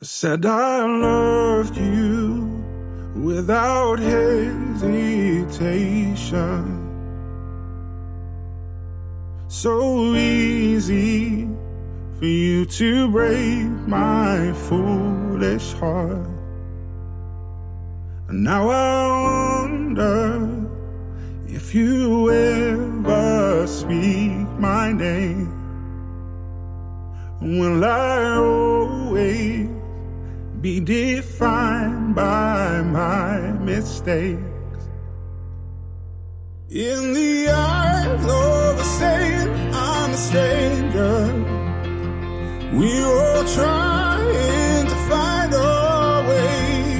Said I loved you without hesitation. So easy for you to break my foolish heart. And now I wonder if you ever speak my name. Will I always be defined by my mistakes? In the eyes of a saint, I'm a stranger. We're all trying to find our way.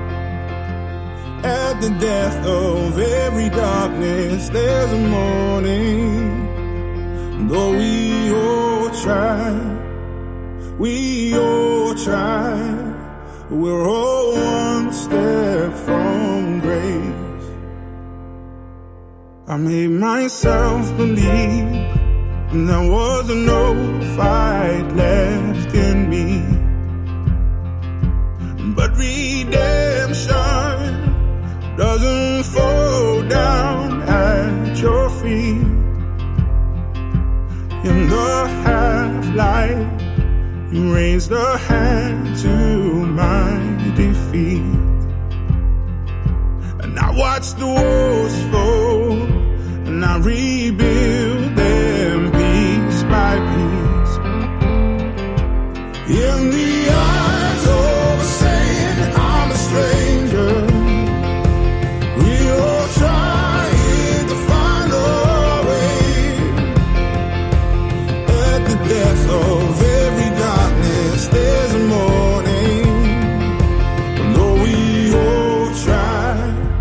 At the depth of every darkness, there's a morning. Though we all try, we're all one step from grace. I made myself believe there was no fight left in me, but redemption doesn't fall down at your feet. In the half-light, you raised a hand to my defeat. And I watched the walls fall, and I rebuild them piece by piece. In the eyes of a saint, I'm a stranger. We're all trying to find our way. At the depth of every darkness, there's a morning. And though we all try,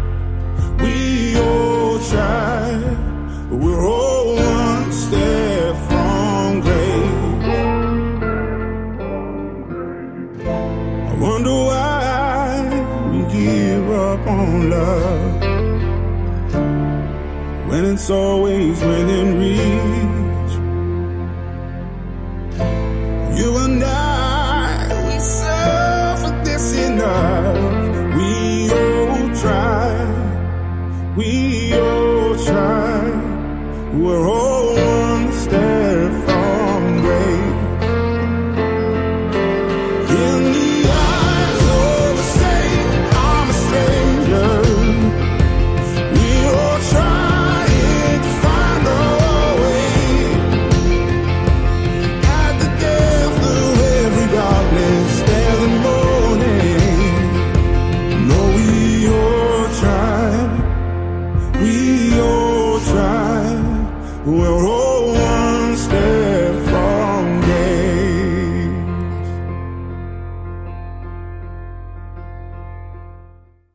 we're all one step from grace. I wonder why we give up on love when it's always within reach. You and I, we suffer this enough. We all try. We're all one step from grace. In the eyes of a saint, I'm a stranger. We're all trying to find our way. At the depth of every darkness, there's a morning. No, we all try. We're all